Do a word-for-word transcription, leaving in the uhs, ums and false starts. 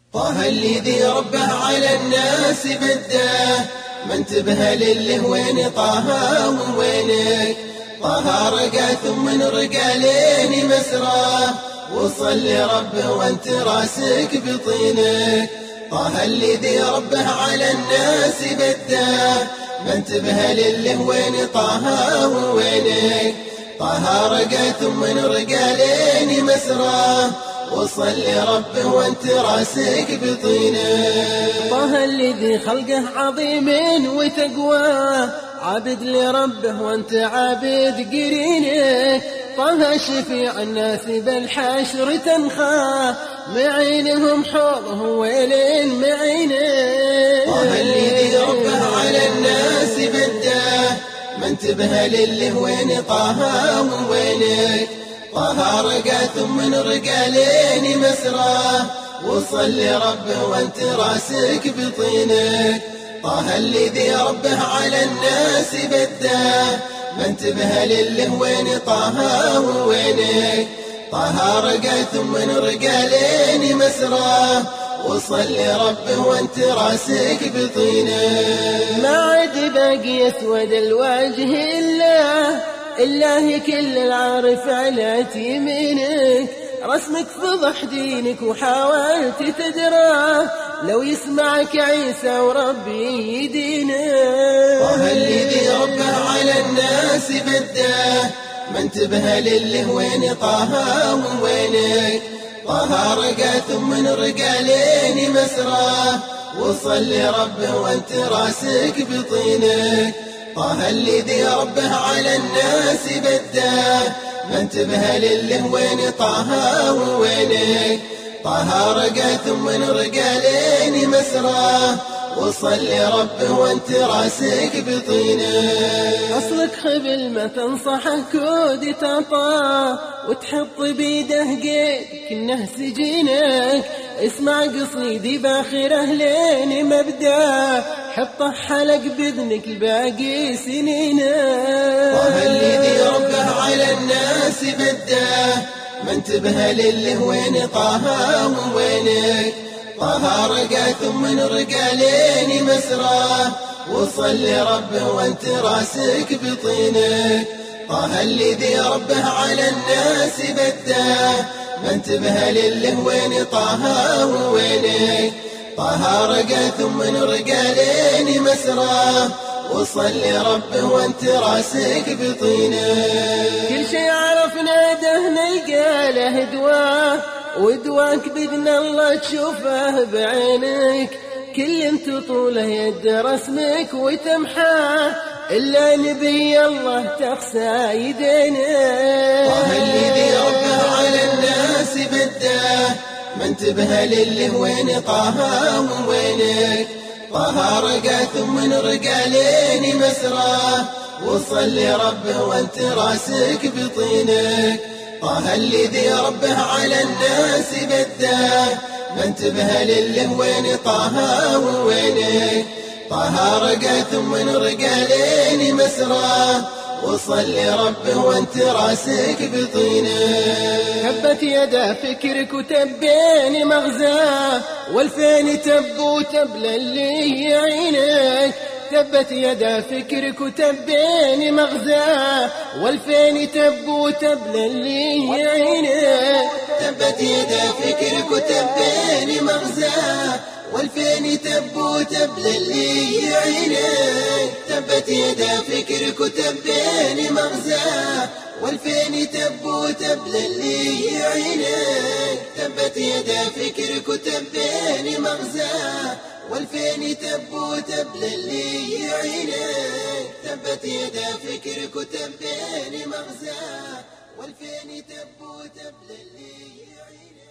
طه الذي ربه على الناس بده، ما انتبه لله وين طه ووينك. طه رقى ثم رقى لين مسراه، وصل لربه وانت راسك بطينك. طه الذي ربه على الناس بده، ما انتبه لله وين طه ووينك. طه رقى ثم رقى لين مسراه، وصل لربه وانت راسك بطينه. طه الذي خلقه عظيم وتقواه، عابد لربه وانت عابد قرينك. طه شفيع الناس بالحشر تنخاه، معينهم حوضه ويلين معينه. طه الذي ربه على الناس بده، ما انتبه لله وين طه ووينك. طه رقى ثم رقى لين مسراه، وصل لربه وانت راسك بطينك. طه الذي ربه على الناس بده، ما انتبه لله وين طه ووينك. طه رقى ثم رقى لين مسراه، وصل لربه وانت راسك بطينك. ما عاد باقي اسود الوجه الا الله، كل العارف على يمينك. رسمك فضح دينك وحاولت تدراه، لو يسمعك عيسى وربي يدينه. طه الذي ربه على الناس بده، ما انتبه لله وين طه ووينك. طه رقى ثم رقى لين مسراه، وصل لربه وانت راسك بطينك. طه الذي ربه على الناس بده، ما انتبه لله وين طه ووينك. طه رقى ثم رقى لين مسراه، وصل لربه وانت راسك بطينك. أصلك خبل ما تنصحه كود تطاه، وتحط بيده قيد كنه سجينك. اسمع قصيدي باخره لين مبدا، حطه حلق بإذنك باقي سنينك. طه الذي ربه على الناس بده، ما انتبه لله وين طه ووينك. طه رقى ثم رقى لين مسراه، وصل لربه وانت راسك بطينك. طه الذي ربه على الناس بده، ما انتبه لله وين طه ووينك. طه رقى ثم رقى لين مسراه، وصل لربه وانت راسك بطينك. كل شي عرفنا دهنا يقاله دواه، ودواك بإذن الله تشوفه بعينك. كل انت طوله يد رسمك وتمحاه، إلا نبي الله تخسى يدينه. طه الذي ربه على الناس بده، ما انتبه لله وين طه ووينك. طه رقى ثم رقى لين مسراه، وصل لربه وانت راسك بطينك. طه الذي ربه على الناس بده، ما انتبه لله وين طه ووينك. طه رقى ثم رقى لين مسراه، وصل لربه وانت راسك بطينك. هبت يدا فكرك وتبين مغزاه، والفين تب وتبل اللي يعينك. تبت يدا فكرك وتبين مغزاه، والفين تب وتبل اللي يعينك. تبت يدا فكرك وتبين مغزاه، والفين تب وتبل اللي يعينك. تبت يدا فكرك وتبين مغزاه، والفين تب وتبل اللي يعينك. تبت يدا فكرك وتبين مغزاه، والفين تب وتبل اللي يعينك. تبت يدا فكرك وتبين مغزاه، والفين تب وتبل اللي يعينك.